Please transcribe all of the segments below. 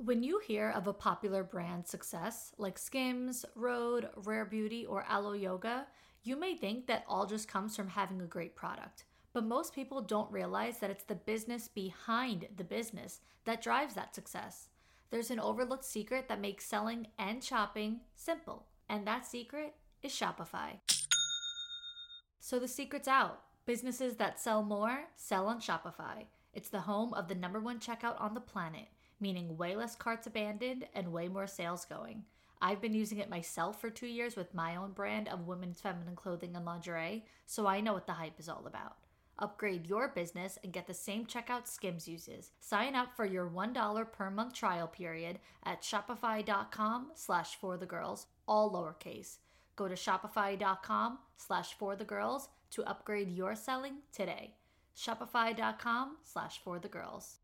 When you hear of a popular brand success like Skims, Rhode, Rare Beauty, or Aloe Yoga, you may think that all just comes from having a great product. But most people don't realize that it's the business behind the business that drives that success. There's an overlooked secret that makes selling and shopping simple, and that secret is Shopify. So the secret's out. Businesses that sell more sell on Shopify. It's the home of the #1 checkout on the planet, meaning way less carts abandoned and way more sales going. I've been using it myself for 2 years with my own brand of women's feminine clothing and lingerie, so I know what the hype is all about. Upgrade your business and get the same checkout Skims uses. Sign up for your $1 per month trial period at shopify.com/forthegirls, all lowercase. Go to shopify.com/forthegirls to upgrade your selling today. Shopify.com/forthegirls.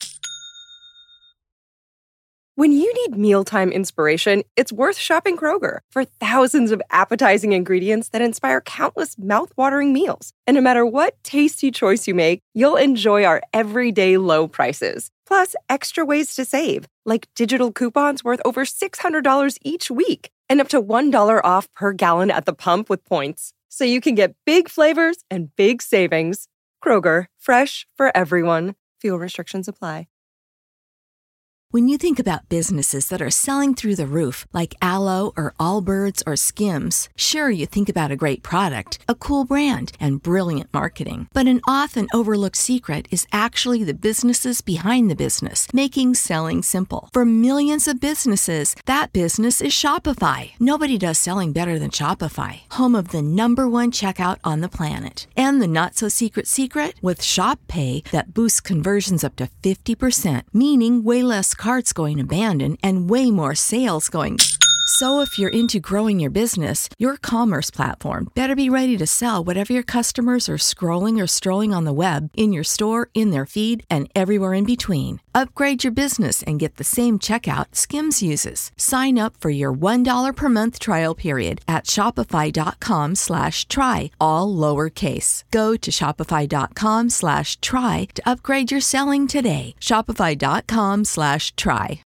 When you need mealtime inspiration, it's worth shopping Kroger for thousands of appetizing ingredients that inspire countless mouthwatering meals. And no matter what tasty choice you make, you'll enjoy our everyday low prices. Plus, extra ways to save, like digital coupons worth over $600 each week and up to $1 off per gallon at the pump with points. So you can get big flavors and big savings. Kroger, fresh for everyone. Fuel restrictions apply. When you think about businesses that are selling through the roof, like Aloe or Allbirds or Skims, sure, you think about a great product, a cool brand, and brilliant marketing. But an often overlooked secret is actually the businesses behind the business, making selling simple. For millions of businesses, that business is Shopify. Nobody does selling better than Shopify, home of the #1 checkout on the planet. And the not-so-secret secret? With Shop Pay that boosts conversions up to 50%, meaning way less carts going abandoned and way more sales going. So if you're into growing your business, your commerce platform better be ready to sell whatever your customers are scrolling or strolling on the web, in your store, in their feed, and everywhere in between. Upgrade your business and get the same checkout Skims uses. Sign up for your $1 per month trial period at shopify.com/try, all lowercase. Go to shopify.com/try to upgrade your selling today. Shopify.com/try.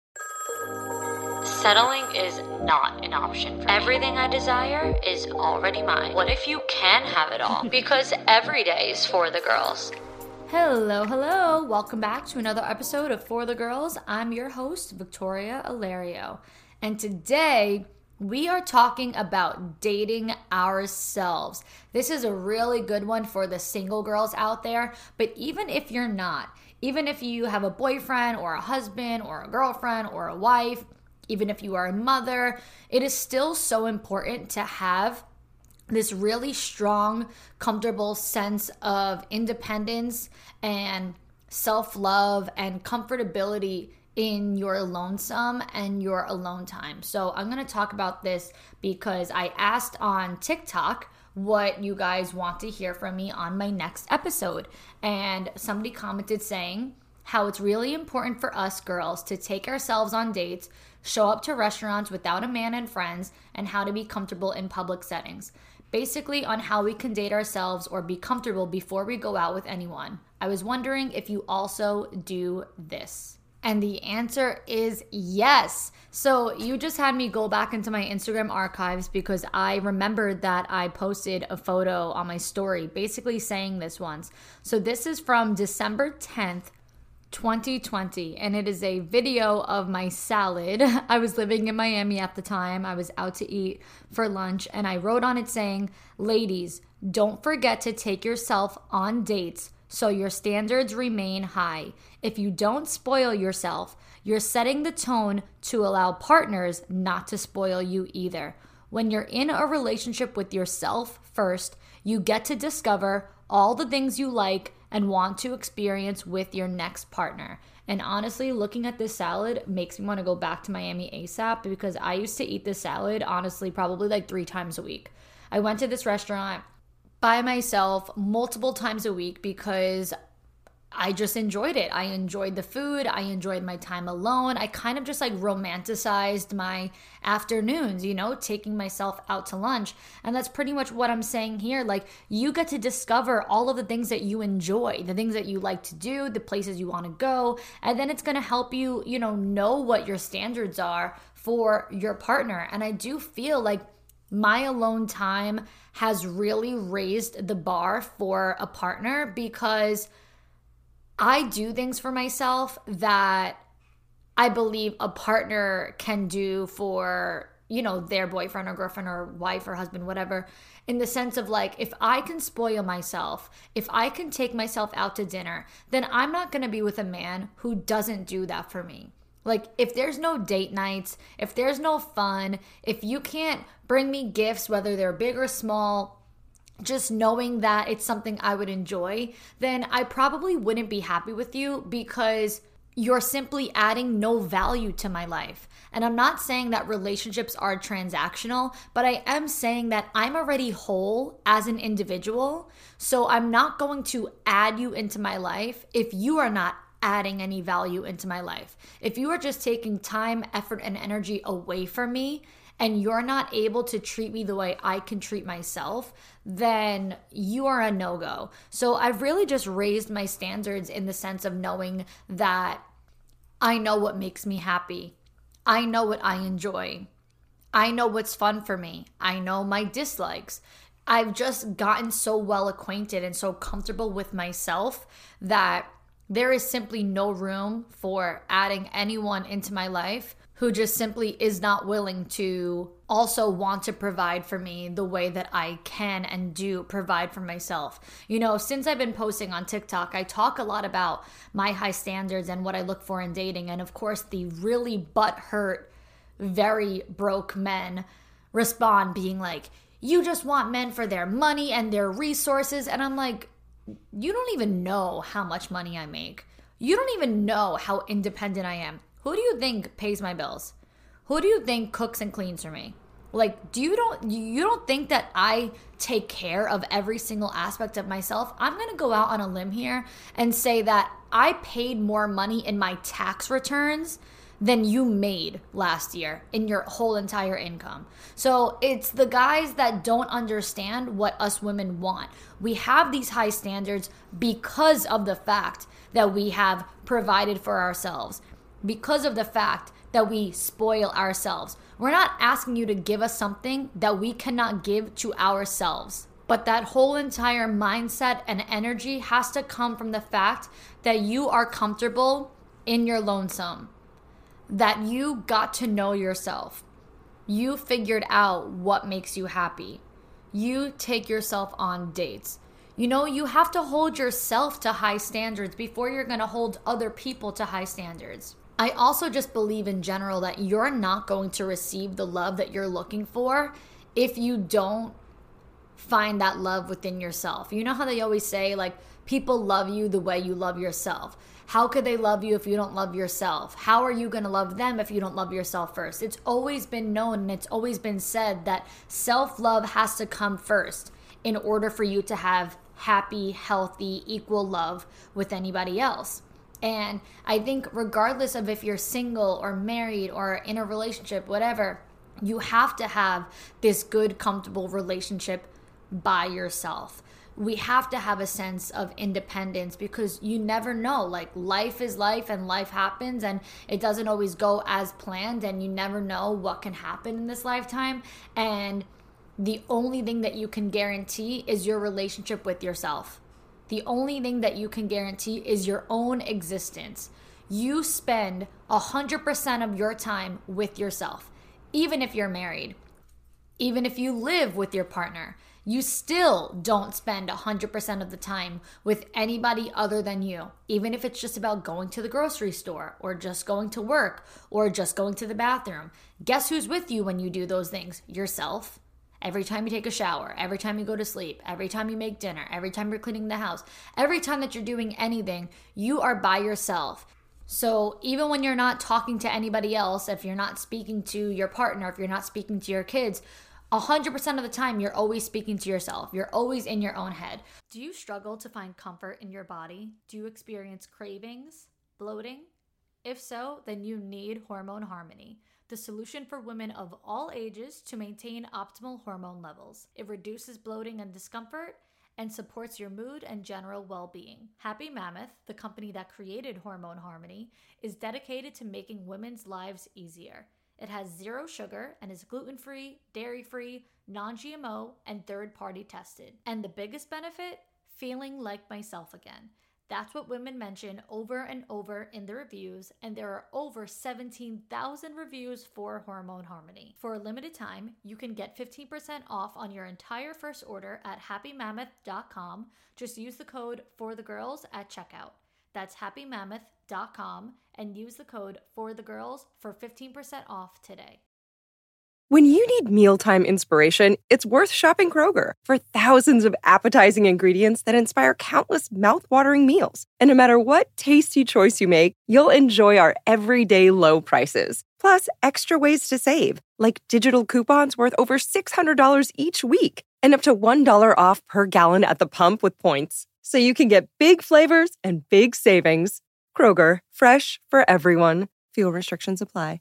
Settling is not an option for me. Everything I desire is already mine. What if you can have it all? Because every day is for the girls. Hello. Welcome back to another episode of For the Girls. I'm your host, Victoria Alario. And today, we are talking about dating ourselves. This is a really good one for the single girls out there, but even if you're not, even if you have a boyfriend or a husband or a girlfriend or a wife, even if you are a mother, it is still so important to have this really strong, comfortable sense of independence and self-love and comfortability in your lonesome and your alone time. So I'm going to talk about this because I asked on TikTok what you guys want to hear from me on my next episode. And somebody commented saying how it's really important for us girls to take ourselves on dates, show up to restaurants without a man and friends, and how to be comfortable in public settings. Basically on how we can date ourselves or be comfortable before we go out with anyone. I was wondering if you also do this. And the answer is yes. So you just had me go back into my Instagram archives because I remembered that I posted a photo on my story basically saying this once. So this is from December 10th, 2020, and it is a video of my salad. I was living in Miami at the time. I was out to eat for lunch, and I wrote on it saying, "Ladies, don't forget to take yourself on dates so your standards remain high. If you don't spoil yourself, you're setting the tone to allow partners not to spoil you either. When you're in a relationship with yourself first, you get to discover all the things you like and want to experience with your next partner." And honestly, looking at this salad makes me want to go back to Miami ASAP because I used to eat this salad, honestly, probably like 3 times a week. I went to this restaurant by myself multiple times a week because I just enjoyed it. I enjoyed the food. I enjoyed my time alone. I kind of just like romanticized my afternoons, taking myself out to lunch. And that's pretty much what I'm saying here. Like, you get to discover all of the things that you enjoy, the things that you like to do, the places you want to go. And then it's going to help you, know what your standards are for your partner. And I do feel like my alone time has really raised the bar for a partner, because I do things for myself that I believe a partner can do for, their boyfriend or girlfriend or wife or husband, whatever, in the sense of like, if I can spoil myself, if I can take myself out to dinner, then I'm not going to be with a man who doesn't do that for me. Like, if there's no date nights, if there's no fun, if you can't bring me gifts, whether they're big or small, just knowing that it's something I would enjoy, then I probably wouldn't be happy with you, because you're simply adding no value to my life. And I'm not saying that relationships are transactional, but I am saying that I'm already whole as an individual. So I'm not going to add you into my life if you are not adding any value into my life. If you are just taking time, effort, and energy away from me, and you're not able to treat me the way I can treat myself, then you are a no-go. So I've really just raised my standards in the sense of knowing that I know what makes me happy. I know what I enjoy. I know what's fun for me. I know my dislikes. I've just gotten so well acquainted and so comfortable with myself that there is simply no room for adding anyone into my life who just simply is not willing to also want to provide for me the way that I can and do provide for myself. Since I've been posting on TikTok, I talk a lot about my high standards and what I look for in dating. And of course, the really butthurt, very broke men respond being like, you just want men for their money and their resources. And I'm like, you don't even know how much money I make. You don't even know how independent I am. Who do you think pays my bills? Who do you think cooks and cleans for me? Like, you don't think that I take care of every single aspect of myself? I'm going to go out on a limb here and say that I paid more money in my tax returns than you made last year in your whole entire income. So it's the guys that don't understand what us women want. We have these high standards because of the fact that we have provided for ourselves, because of the fact that we spoil ourselves. We're not asking you to give us something that we cannot give to ourselves. But that whole entire mindset and energy has to come from the fact that you are comfortable in your lonesome, that you got to know yourself. You figured out what makes you happy. You take yourself on dates. You have to hold yourself to high standards before you're going to hold other people to high standards. I also just believe in general that you're not going to receive the love that you're looking for if you don't find that love within yourself. You know how they always say, like, people love you the way you love yourself. How could they love you if you don't love yourself? How are you going to love them if you don't love yourself first? It's always been known and it's always been said that self-love has to come first in order for you to have happy, healthy, equal love with anybody else. And I think regardless of if you're single or married or in a relationship, whatever, you have to have this good, comfortable relationship by yourself. We have to have a sense of independence because you never know. Like, life is life and life happens and it doesn't always go as planned, and you never know what can happen in this lifetime. And the only thing that you can guarantee is your relationship with yourself. The only thing that you can guarantee is your own existence. You spend 100% of your time with yourself. Even if you're married, even if you live with your partner, you still don't spend 100% of the time with anybody other than you. Even if it's just about going to the grocery store or just going to work or just going to the bathroom. Guess who's with you when you do those things? Yourself. Every time you take a shower, every time you go to sleep, every time you make dinner, every time you're cleaning the house, every time that you're doing anything, you are by yourself. So even when you're not talking to anybody else, if you're not speaking to your partner, if you're not speaking to your kids, 100% of the time, you're always speaking to yourself. You're always in your own head. Do you struggle to find comfort in your body? Do you experience cravings, bloating? If so, then you need Hormone Harmony, the solution for women of all ages to maintain optimal hormone levels. It reduces bloating and discomfort and supports your mood and general well-being. Happy Mammoth, the company that created Hormone Harmony, is dedicated to making women's lives easier. It has 0 sugar and is gluten-free, dairy-free, non-GMO, and third-party tested. And the biggest benefit? Feeling like myself again. That's what women mention over and over in the reviews, and there are over 17,000 reviews for Hormone Harmony. For a limited time, you can get 15% off on your entire first order at happymammoth.com. Just use the code FORTHEGIRLS at checkout. That's happymammoth.com and use the code FORTHEGIRLS for 15% off today. When you need mealtime inspiration, it's worth shopping Kroger for thousands of appetizing ingredients that inspire countless mouth-watering meals. And no matter what tasty choice you make, you'll enjoy our everyday low prices. Plus, extra ways to save, like digital coupons worth over $600 each week and up to $1 off per gallon at the pump with points. So you can get big flavors and big savings. Kroger, fresh for everyone. Fuel restrictions apply.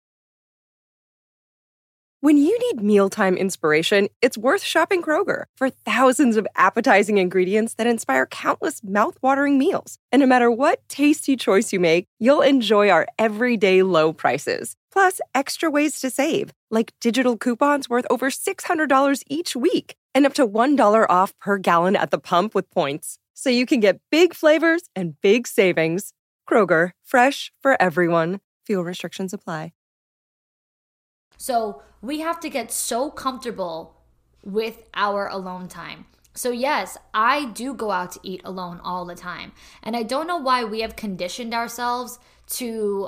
When you need mealtime inspiration, it's worth shopping Kroger for thousands of appetizing ingredients that inspire countless mouth-watering meals. And no matter what tasty choice you make, you'll enjoy our everyday low prices. Plus, extra ways to save, like digital coupons worth over $600 each week and up to $1 off per gallon at the pump with points. So you can get big flavors and big savings. Kroger, fresh for everyone. Fuel restrictions apply. So we have to get so comfortable with our alone time. So yes, I do go out to eat alone all the time. And I don't know why we have conditioned ourselves to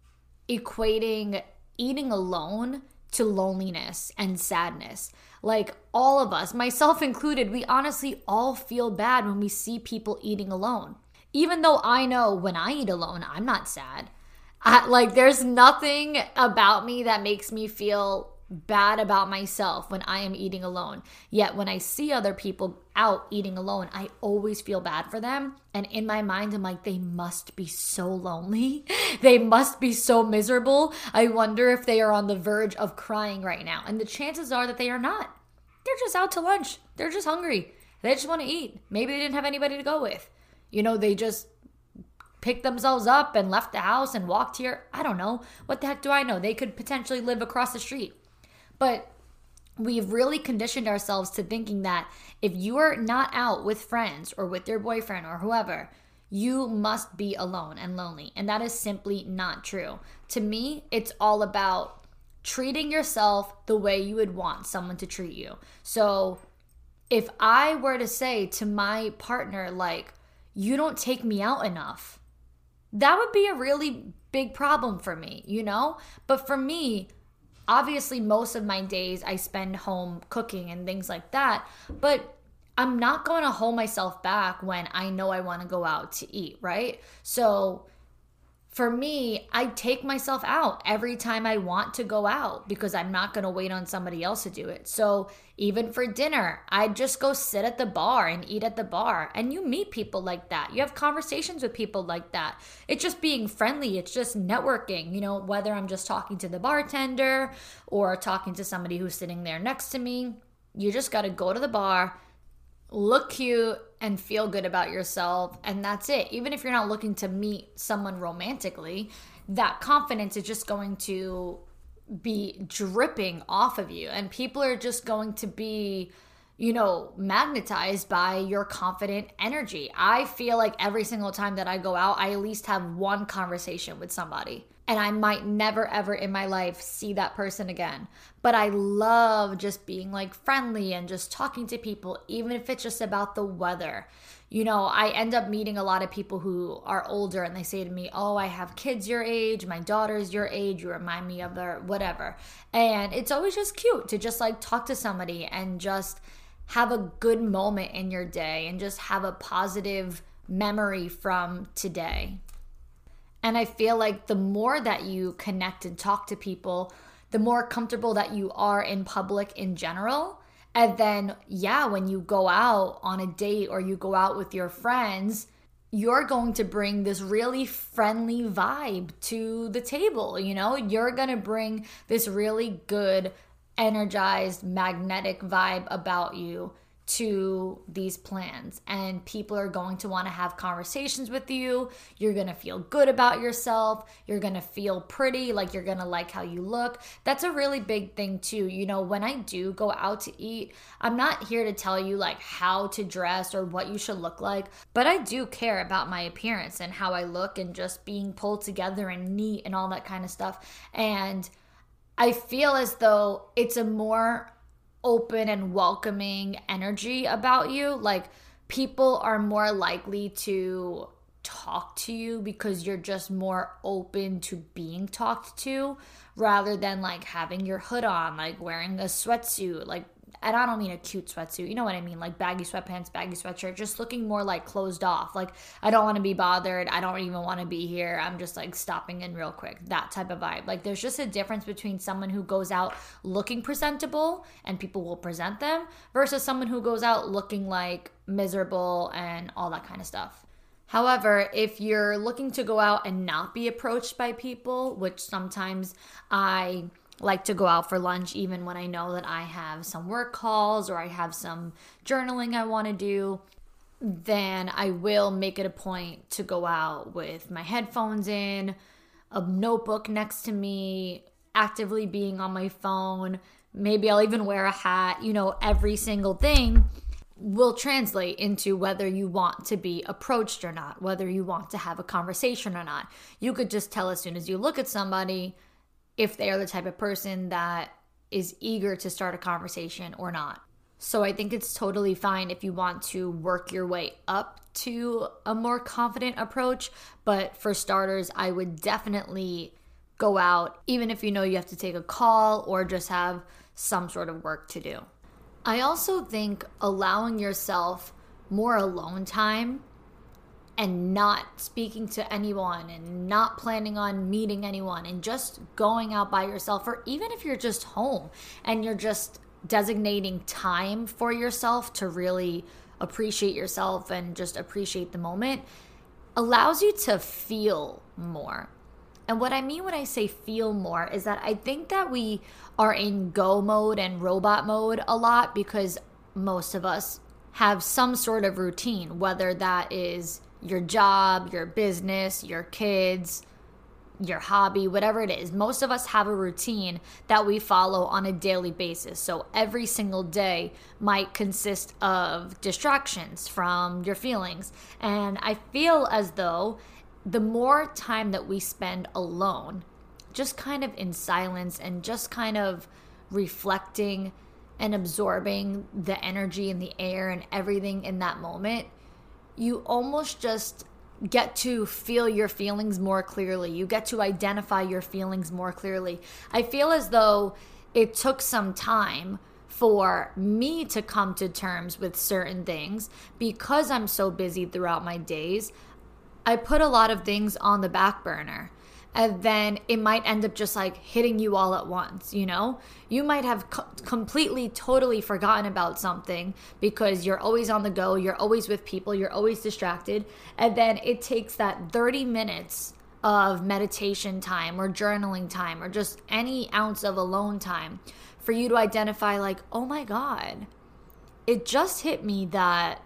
equating eating alone to loneliness and sadness. Like all of us, myself included, we honestly all feel bad when we see people eating alone. Even though I know when I eat alone, I'm not sad. There's nothing about me that makes me feel bad about myself when I am eating alone. Yet when I see other people out eating alone, I always feel bad for them. And in my mind, I'm like, they must be so lonely. They must be so miserable. I wonder if they are on the verge of crying right now. And the chances are that they are not. They're just out to lunch. They're just hungry. They just want to eat. Maybe they didn't have anybody to go with. They just picked themselves up and left the house and walked here. I don't know. What the heck do I know? They could potentially live across the street. But we've really conditioned ourselves to thinking that if you are not out with friends or with your boyfriend or whoever, you must be alone and lonely. And that is simply not true. To me, it's all about treating yourself the way you would want someone to treat you. So if I were to say to my partner, like, you don't take me out enough, that would be a really big problem for me, But for me, obviously most of my days I spend home cooking and things like that, but I'm not going to hold myself back when I know I want to go out to eat, right? So for me, I take myself out every time I want to go out because I'm not going to wait on somebody else to do it. So even for dinner, I just go sit at the bar and eat at the bar. And you meet people like that. You have conversations with people like that. It's just being friendly. It's just networking, whether I'm just talking to the bartender or talking to somebody who's sitting there next to me. You just got to go to the bar, look cute, and feel good about yourself, and that's it. Even if you're not looking to meet someone romantically, that confidence is just going to be dripping off of you, and people are just going to be, magnetized by your confident energy. I feel like every single time that I go out, I at least have one conversation with somebody. And I might never, ever in my life see that person again. But I love just being friendly and just talking to people, even if it's just about the weather. I end up meeting a lot of people who are older and they say to me, oh, I have kids your age, my daughter's your age, you remind me of her, whatever. And it's always just cute to just talk to somebody and just have a good moment in your day and just have a positive memory from today. And I feel like the more that you connect and talk to people, the more comfortable that you are in public in general. And then, when you go out on a date or you go out with your friends, you're going to bring this really friendly vibe to the table. You're going to bring this really good, energized, magnetic vibe about you to these plans, and people are going to want to have conversations with you. You're going to feel good about yourself. You're going to feel pretty, like you're going to like how you look. That's a really big thing too. When I do go out to eat, I'm not here to tell you like how to dress or what you should look like, but I do care about my appearance and how I look and just being pulled together and neat and all that kind of stuff. And I feel as though it's a more open and welcoming energy about you. Like, people are more likely to talk to you because you're just more open to being talked to, rather than like having your hood on, like wearing a sweatsuit, like, and I don't mean a cute sweatsuit, you know what I mean, like baggy sweatpants, baggy sweatshirt, just looking more like closed off. Like, I don't want to be bothered. I don't even want to be here. I'm just like stopping in real quick. That type of vibe. Like, there's just a difference between someone who goes out looking presentable and people will present them versus someone who goes out looking like miserable and all that kind of stuff. However, if you're looking to go out and not be approached by people, which sometimes I like to go out for lunch even when I know that I have some work calls or I have some journaling I want to do, then I will make it a point to go out with my headphones in, a notebook next to me, actively being on my phone. Maybe I'll even wear a hat. Every single thing will translate into whether you want to be approached or not, whether you want to have a conversation or not. You could just tell as soon as you look at somebody if they are the type of person that is eager to start a conversation or not. So I think it's totally fine if you want to work your way up to a more confident approach. But for starters, I would definitely go out, even if you know you have to take a call or just have some sort of work to do. I also think allowing yourself more alone time and not speaking to anyone and not planning on meeting anyone and just going out by yourself, or even if you're just home and you're just designating time for yourself to really appreciate yourself and just appreciate the moment, allows you to feel more. And what I mean when I say feel more is that I think that we are in go mode and robot mode a lot because most of us have some sort of routine, whether that is your job, your business, your kids, your hobby, whatever it is. Most of us have a routine that we follow on a daily basis. So every single day might consist of distractions from your feelings. And I feel as though the more time that we spend alone, just kind of in silence and just kind of reflecting and absorbing the energy in the air and everything in that moment, you almost just get to feel your feelings more clearly. You get to identify your feelings more clearly. I feel as though it took some time for me to come to terms with certain things because I'm so busy throughout my days. I put a lot of things on the back burner. And then it might end up just like hitting you all at once, You might have completely, totally forgotten about something because you're always on the go, you're always with people, you're always distracted. And then it takes that 30 minutes of meditation time or journaling time or just any ounce of alone time for you to identify like, oh my God, it just hit me that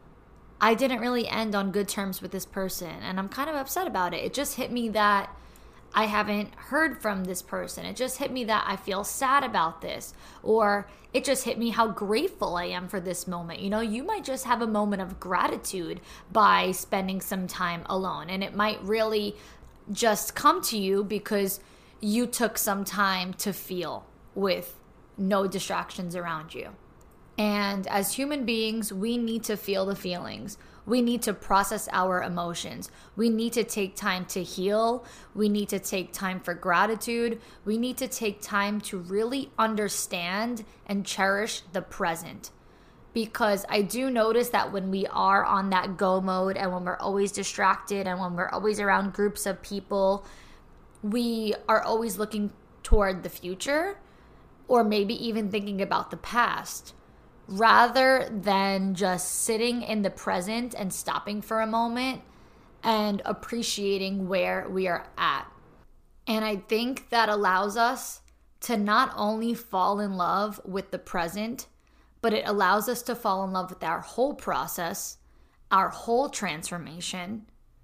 I didn't really end on good terms with this person and I'm kind of upset about it. It just hit me that I haven't heard from this person. It just hit me that I feel sad about this. Or it just hit me how grateful I am for this moment. You might just have a moment of gratitude by spending some time alone. And it might really just come to you because you took some time to feel with no distractions around you. And as human beings, we need to feel the feelings. We need to process our emotions. We need to take time to heal. We need to take time for gratitude. We need to take time to really understand and cherish the present. Because I do notice that when we are on that go mode and when we're always distracted and when we're always around groups of people, we are always looking toward the future, or maybe even thinking about the past, rather than just sitting in the present and stopping for a moment and appreciating where we are at. And I think that allows us to not only fall in love with the present, but it allows us to fall in love with our whole process, our whole transformation,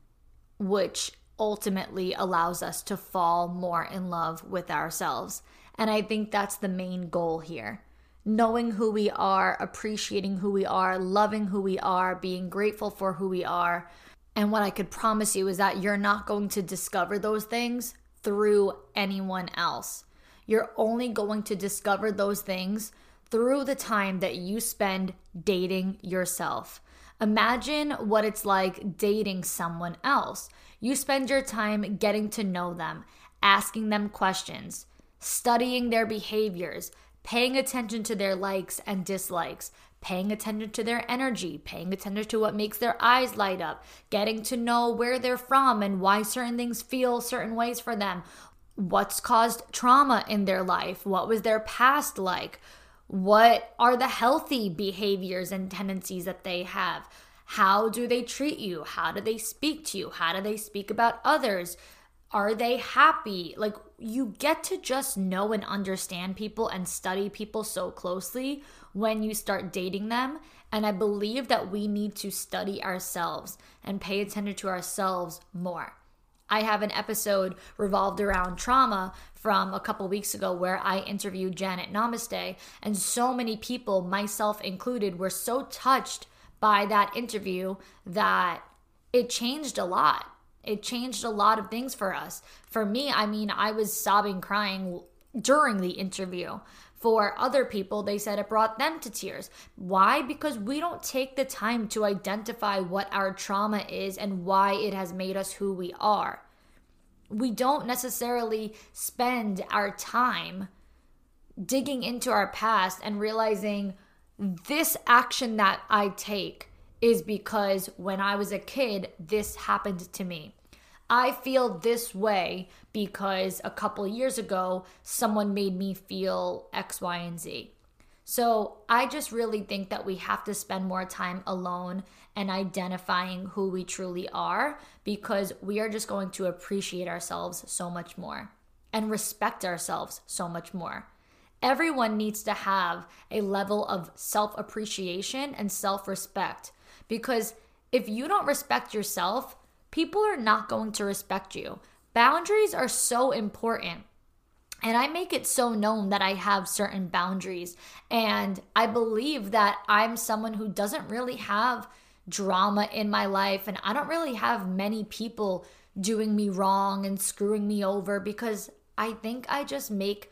which ultimately allows us to fall more in love with ourselves. And I think that's the main goal here. Knowing who we are, appreciating who we are, loving who we are, being grateful for who we are. And what I could promise you is that you're not going to discover those things through anyone else. You're only going to discover those things through the time that you spend dating yourself. Imagine what it's like dating someone else. You spend your time getting to know them, asking them questions, studying their behaviors, paying attention to their likes and dislikes, paying attention to their energy, paying attention to what makes their eyes light up, getting to know where they're from and why certain things feel certain ways for them, what's caused trauma in their life, what was their past like, what are the healthy behaviors and tendencies that they have, how do they treat you, how do they speak to you, how do they speak about others, are they happy? Like, you get to just know and understand people and study people so closely when you start dating them. And I believe that we need to study ourselves and pay attention to ourselves more. I have an episode revolved around trauma from a couple weeks ago where I interviewed Janet Namaste, and so many people, myself included, were so touched by that interview that it changed a lot. It changed a lot of things for us. For me, I was sobbing, crying during the interview. For other people, they said it brought them to tears. Why? Because we don't take the time to identify what our trauma is and why it has made us who we are. We don't necessarily spend our time digging into our past and realizing this action that I take is because when I was a kid, this happened to me. I feel this way because a couple years ago, someone made me feel X, Y, and Z. So I just really think that we have to spend more time alone and identifying who we truly are, because we are just going to appreciate ourselves so much more and respect ourselves so much more. Everyone needs to have a level of self-appreciation and self-respect, because if you don't respect yourself, people are not going to respect you. Boundaries are so important. And I make it so known that I have certain boundaries. And I believe that I'm someone who doesn't really have drama in my life. And I don't really have many people doing me wrong and screwing me over, because I think I just make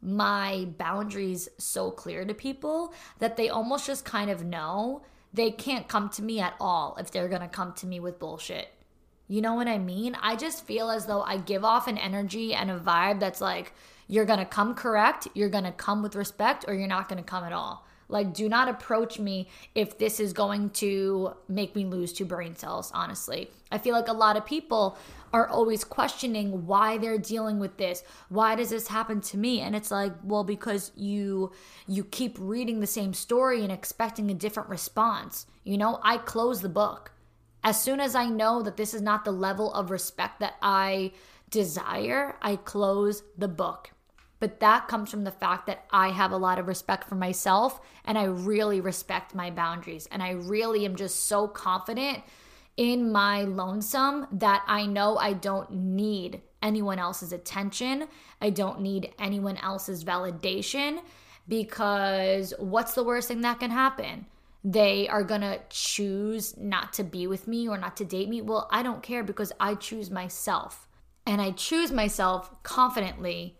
my boundaries so clear to people that they almost just kind of know they can't come to me at all if they're going to come to me with bullshit. You know what I mean? I just feel as though I give off an energy and a vibe that's like, you're going to come correct, you're going to come with respect, or you're not going to come at all. Like, do not approach me if this is going to make me lose 2 brain cells, honestly. I feel like a lot of people are always questioning why they're dealing with this. Why does this happen to me? And it's like, well, because you keep reading the same story and expecting a different response. You know, I close the book. As soon as I know that this is not the level of respect that I desire, I close the book. But that comes from the fact that I have a lot of respect for myself, and I really respect my boundaries. And I really am just so confident in my lonesome that I know I don't need anyone else's attention. I don't need anyone else's validation, because what's the worst thing that can happen? They are going to choose not to be with me or not to date me. Well, I don't care, because I choose myself. And I choose myself confidently,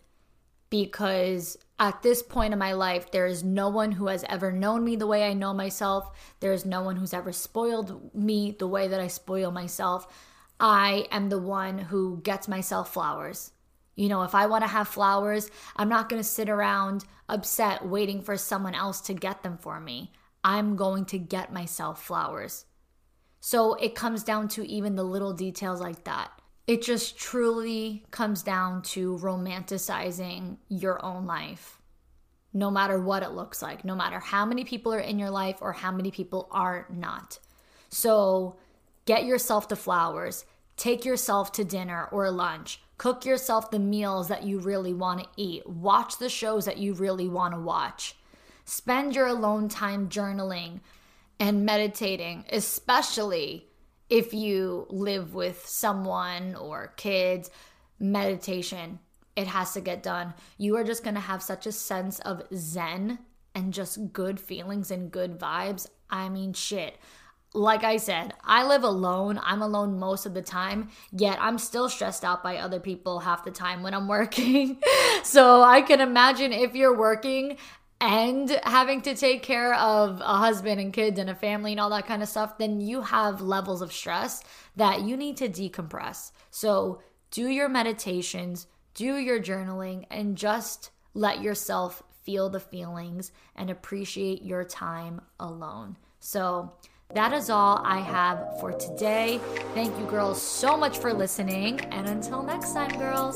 because at this point in my life, there is no one who has ever known me the way I know myself. There is no one who's ever spoiled me the way that I spoil myself. I am the one who gets myself flowers. You know, if I want to have flowers, I'm not going to sit around upset waiting for someone else to get them for me. I'm going to get myself flowers. So it comes down to even the little details like that. It just truly comes down to romanticizing your own life, no matter what it looks like, no matter how many people are in your life or how many people are not. So get yourself the flowers, take yourself to dinner or lunch, cook yourself the meals that you really want to eat, watch the shows that you really want to watch. Spend your alone time journaling and meditating, especially if you live with someone or kids. Meditation, it has to get done. You are just going to have such a sense of zen and just good feelings and good vibes. I mean, shit. Like I said, I live alone. I'm alone most of the time, yet I'm still stressed out by other people half the time when I'm working. So I can imagine if you're working and having to take care of a husband and kids and a family and all that kind of stuff, then you have levels of stress that you need to decompress. So do your meditations, do your journaling, and just let yourself feel the feelings and appreciate your time alone. So that is all I have for today. Thank you, girls, so much for listening. And until next time, girls.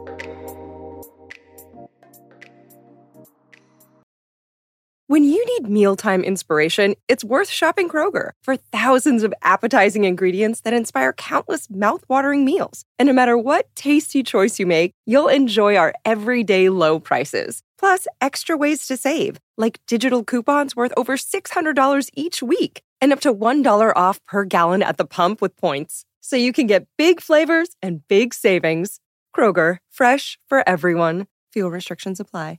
When you need mealtime inspiration, it's worth shopping Kroger for thousands of appetizing ingredients that inspire countless mouth-watering meals. And no matter what tasty choice you make, you'll enjoy our everyday low prices. Plus, extra ways to save, like digital coupons worth over $600 each week and up to $1 off per gallon at the pump with points. So you can get big flavors and big savings. Kroger, fresh for everyone. Fuel restrictions apply.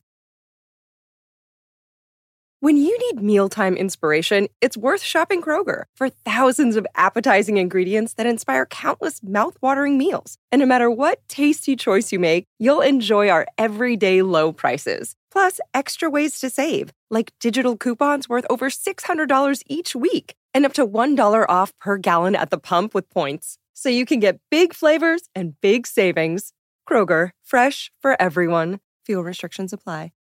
When you need mealtime inspiration, it's worth shopping Kroger for thousands of appetizing ingredients that inspire countless mouth-watering meals. And no matter what tasty choice you make, you'll enjoy our everyday low prices. Plus, extra ways to save, like digital coupons worth over $600 each week and up to $1 off per gallon at the pump with points. So you can get big flavors and big savings. Kroger, fresh for everyone. Fuel restrictions apply.